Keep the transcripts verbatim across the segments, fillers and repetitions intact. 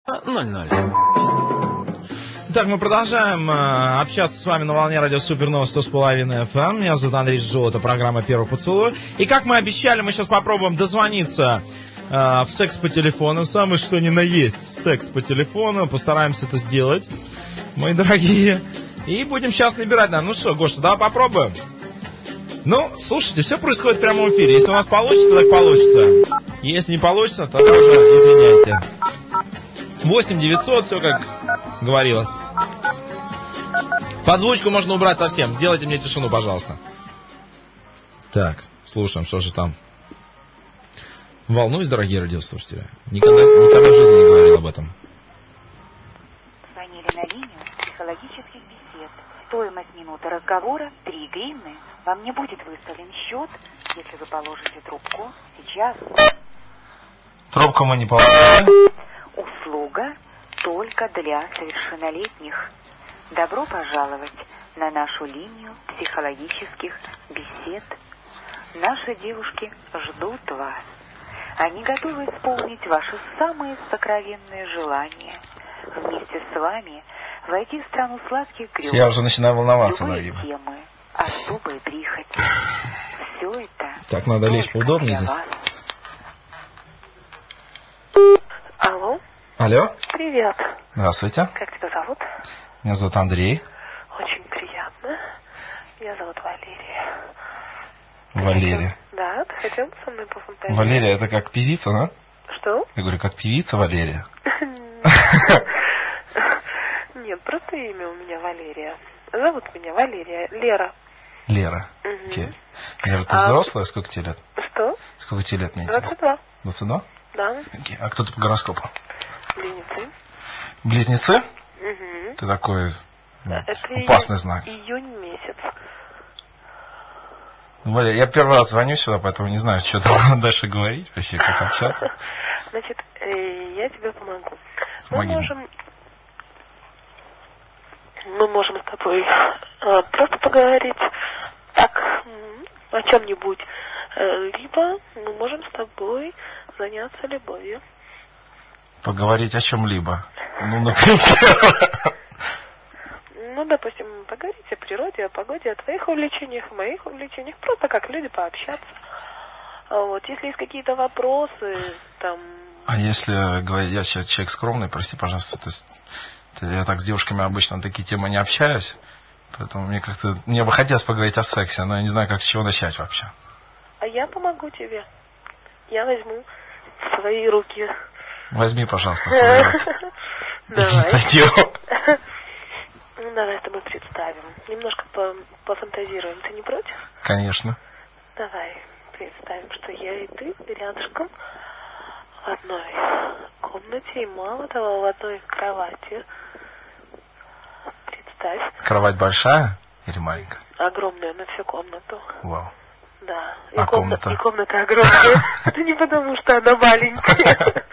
ноль ноль. Итак, мы продолжаем э, общаться с вами на волне радио Супернова сто с половиной эф эм. Меня зовут Андрей Жжо, это программа «Первый поцелуй». И как мы обещали, мы сейчас попробуем дозвониться э, в секс по телефону. Самое что ни на есть секс по телефону. Постараемся это сделать, мои дорогие. И будем сейчас набирать. Да. Ну что, Гоша, давай попробуем. Ну, слушайте, все происходит в прямом эфире. Если у нас получится, так получится. Если не получится, то тоже извиняйте. восемь девятьсот, все как говорилось. Подзвучку можно убрать совсем. Сделайте мне тишину, пожалуйста. Так, слушаем, что же там. Волнуюсь, дорогие радиослушатели. Никогда, никогда в жизни не говорил об этом. Звонили на линию психологических бесед. Стоимость минуты разговора три гривны. Вам не будет выставлен счет, если вы положите трубку сейчас. Трубку мы не положили. Услуга только для совершеннолетних. Добро пожаловать на нашу линию психологических бесед. Наши девушки ждут вас. Они готовы исполнить ваши самые сокровенные желания. Вместе с вами войти в страну сладких грез. Я уже начинаю волноваться, любые дорогие. темы, особые прихоти. Все это так, надо лечь поудобнее здесь. вас. Алло. Алло. Привет. Здравствуйте. Как тебя зовут? Меня зовут Андрей. Очень приятно. Меня зовут Валерия. Валерия. Да, ты хотел со мной пофантазировать? Валерия, это как певица, да? Что? Я говорю, как певица Валерия. Нет, просто имя у меня Валерия. Зовут меня Валерия. Лера. Лера. Окей. Лера, ты взрослая? Сколько тебе лет? Что? Сколько тебе лет? двадцать два. двадцать два? Да. Окей. А кто ты по гороскопу? Близнецы. Близнецы? Угу. Ты такой ну, Это опасный знак. Июнь месяц. Валя, я первый раз звоню сюда, поэтому не знаю, что там дальше говорить, вообще, как общаться. Значит, я тебе помогу. Мы Помоги можем... Мне. Мы можем с тобой э, просто поговорить так, о чем-нибудь. Э, либо мы можем с тобой заняться любовью. Поговорить о чем-либо. Ну, например... Ну, допустим, поговорить о природе, о погоде, о твоих увлечениях, о моих увлечениях. Просто как люди пообщаться. Вот, если есть какие-то вопросы, там... А если, говорить, я сейчас человек скромный, прости, пожалуйста, то есть, я так с девушками обычно на такие темы не общаюсь, поэтому мне как-то, мне бы хотелось поговорить о сексе, но я не знаю, как с чего начать вообще. А я помогу тебе. Я возьму в свои руки. Возьми, пожалуйста, свои руки. Давай. Ну, давай с тобой представим. Немножко пофантазируем. Ты не против? Конечно. Давай представим, что я и ты рядышком в одной комнате, и мало того, в одной кровати. Представь. Кровать большая или маленькая? Огромная, на всю комнату. Вау. Да. И а комната, комната? И комната огромная. Это не потому, что она маленькая.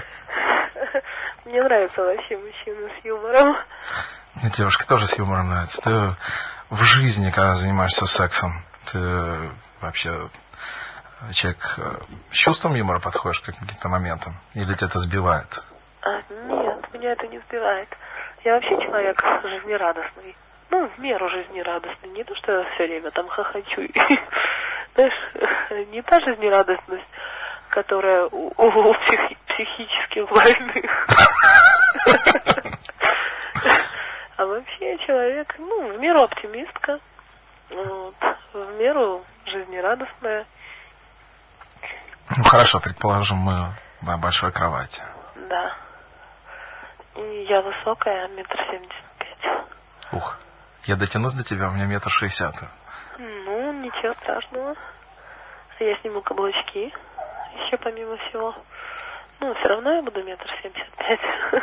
Мне нравятся вообще мужчины с юмором. Мне девушка тоже с юмором нравится. Ты в жизни, когда занимаешься сексом, ты вообще человек с чувством юмора подходишь к каким-то моментам? Или тебя это сбивает? А, нет, меня это не сбивает. Я вообще человек жизнерадостный. Ну, в меру жизнерадостный. Не то, что я все время там хохочу. Знаешь, не та жизнерадостность, которая у, у психи- психически больных. А вообще человек, ну, в меру оптимистка, вот, в меру жизнерадостная. Ну хорошо, предположим, мы в большой кровати. Да. И я высокая, метр семьдесят пять. Ух, я дотянусь до тебя, у меня метр шестьдесят. Ну, ничего страшного. Я сниму каблучки, еще помимо всего. Ну, все равно я буду метр семьдесят пять.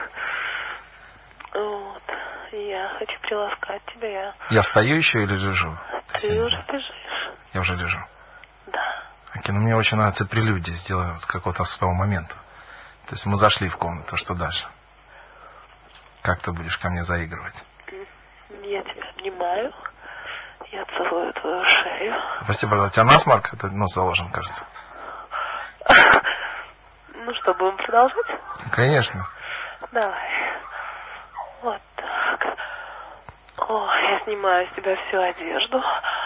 Вот. Я хочу приласкать тебя. Я, я встаю еще или лежу? Ты уже лежишь. Я уже лежу. Да. Окей, ну мне очень нравится прелюдия сделать с какого-то с того момента. То есть мы зашли в комнату, что дальше? Как ты будешь ко мне заигрывать? Я тебя обнимаю. Я целую твою шею. Прости, пожалуйста, у тебя насморк? Это нос заложен, кажется. Ну что, будем продолжать? Конечно. Давай. Вот так. О, я снимаю с тебя всю одежду.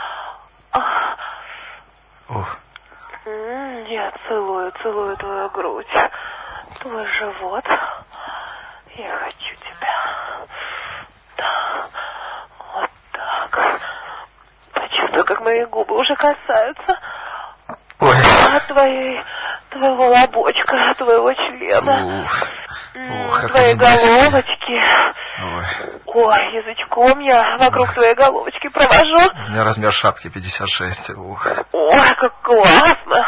Ух. Я целую, целую твою грудь, твой живот. Я хочу тебя. Да. Вот так. Почувствую, как мои губы уже касаются. Ой. От твоей, твоего лобочка, твоего члена. Ух. Ух, твоей головочки. Ой. Ой, язычком я вокруг Ой. твоей головочки провожу. У меня размер шапки пятьдесят шесть. Ух. Ой, как классно.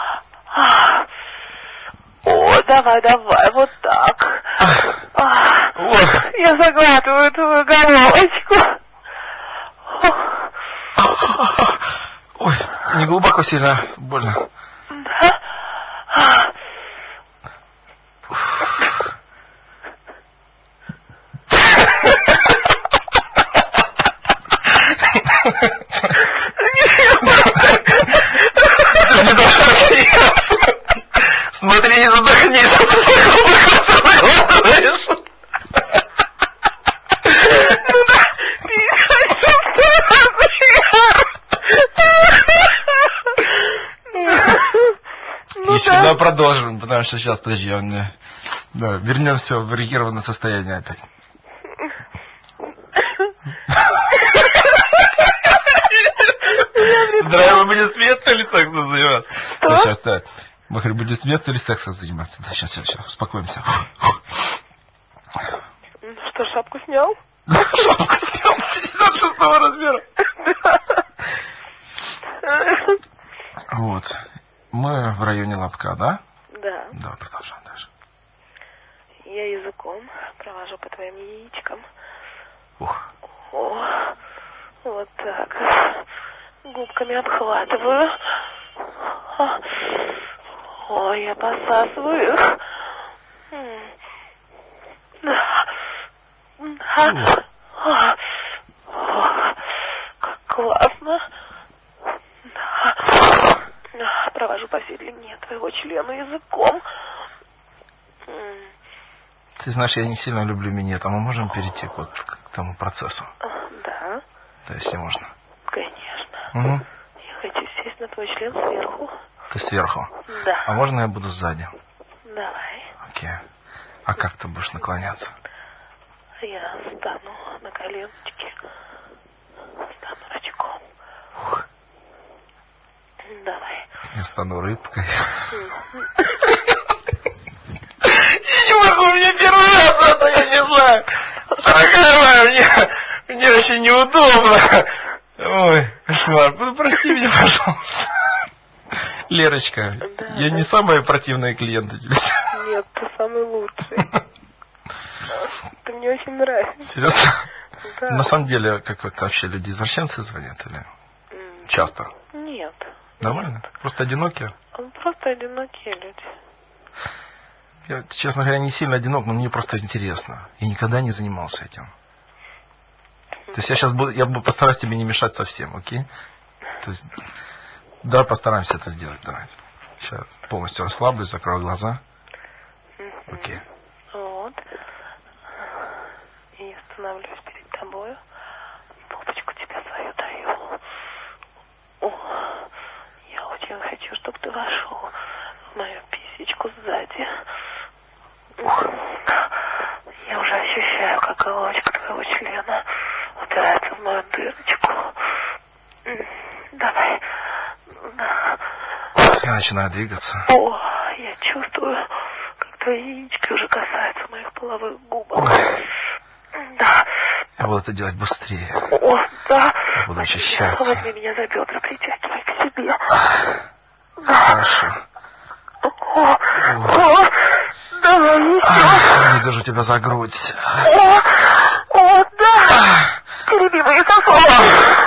О, давай, давай, вот так. Ох. Я заглатываю твою головочку. Ой, не глубоко, сильно больно. Да? Смотри, не задохнись, а ты заглатываешь. И сюда продолжим, потому что сейчас, подожди, он мне... Да, вернемся в эрегированное состояние опять. Здравия, мы будем с места или сексом заниматься? Да, сейчас, да. Мы хоть будем с места или сексом заниматься? Да, сейчас, сейчас, сейчас, успокоимся. Что, шапку снял? Шапку снял пятьдесят шестого размера. Вот. Мы в районе лобка, да? Да. Да, продолжаем дальше. Я языком провожу по твоим яичкам. Ух. О, вот так. Губками обхватываю. О, я посасываю их. О, как классно. Провожу по всей длине твоего члена языком. Ты знаешь, я не сильно люблю минет, а мы можем перейти вот к тому процессу? Да. Да, если можно. Конечно. Угу. Я хочу сесть на твой член сверху. Ты сверху? Да. А можно я буду сзади? Давай. Окей. А как ты будешь наклоняться? Я стану на коленочки. Стану рачком. Ух. Давай. Я стану рыбкой. Я не могу, мне первый раз это, я не знаю. Дорогая, мне, мне очень неудобно. Ой, кошмар. Прости меня, пожалуйста. Лерочка, да, я да. не самая противная клиента тебе. Нет, ты самый лучший. Ты мне очень нравишься. Серьезно? Да. На самом деле, как это вообще люди извращенцы звонят или mm. часто? Нет. Нормально? Нет. Просто одинокие? Просто одинокие люди. Я, честно говоря, не сильно одинок, но мне просто интересно. Я никогда не занимался этим. Mm. То есть я сейчас буду, я буду постараюсь тебе не мешать совсем, окей? То есть, давай постараемся это сделать, давай. Сейчас полностью расслаблюсь, закрою глаза. Mm-hmm. Окей. Вот. И я становлюсь перед тобою. Попочку тебе свою даю. О, я очень хочу, чтобы ты вошел в мою писечку сзади. Ух. Я уже ощущаю, как головочка твоего члена упирается в мою дырочку. Давай. Я начинаю двигаться. О, я чувствую, как твои яички уже касаются моих половых губок. Ой. Да. Я буду это делать быстрее. О, да. Я буду очищаться. Возьми меня за бедра, притягивай к себе. Да. Хорошо. О, о, давай еще. Я держу тебя за грудь. О, о, да. Тереби мои сосуды.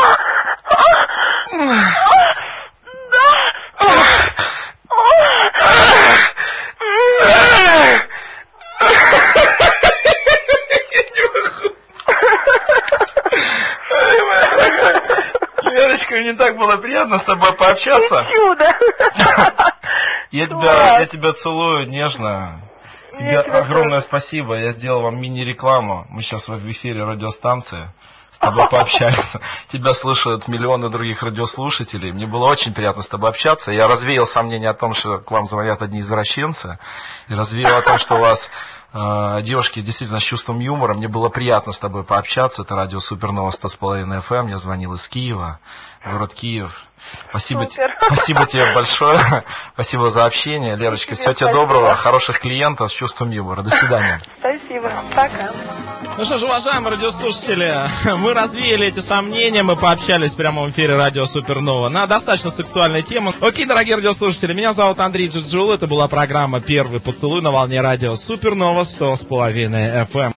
Верочка, мне так было приятно с тобой пообщаться. Чудо. Я тебя, я тебя целую нежно. Тебе огромное спасибо. Я сделал вам мини-рекламу. Мы сейчас в эфире радиостанции. С тобой пообщаемся. Тебя слушают миллионы других радиослушателей. Мне было очень приятно с тобой общаться. Я развеял сомнения о том, что к вам звонят одни извращенцы. И развеял о том, что у вас э, девушки действительно с чувством юмора. Мне было приятно с тобой пообщаться. Это радио Супернова сто с половиной эф эм. Я звонил из Киева, город Киев. Спасибо, спасибо тебе большое. Спасибо за общение, Лерочка. Всего тебе доброго, хороших клиентов с чувством юмора. До свидания. Спасибо. Пока. Ну что ж, уважаемые радиослушатели, мы развеяли эти сомнения, мы пообщались в прямом эфире радио Супернова на достаточно сексуальную тему. Окей, дорогие радиослушатели, меня зовут Андрей Джиджул, это была программа «Первый поцелуй» на волне радио Супернова сто с половиной эф эм.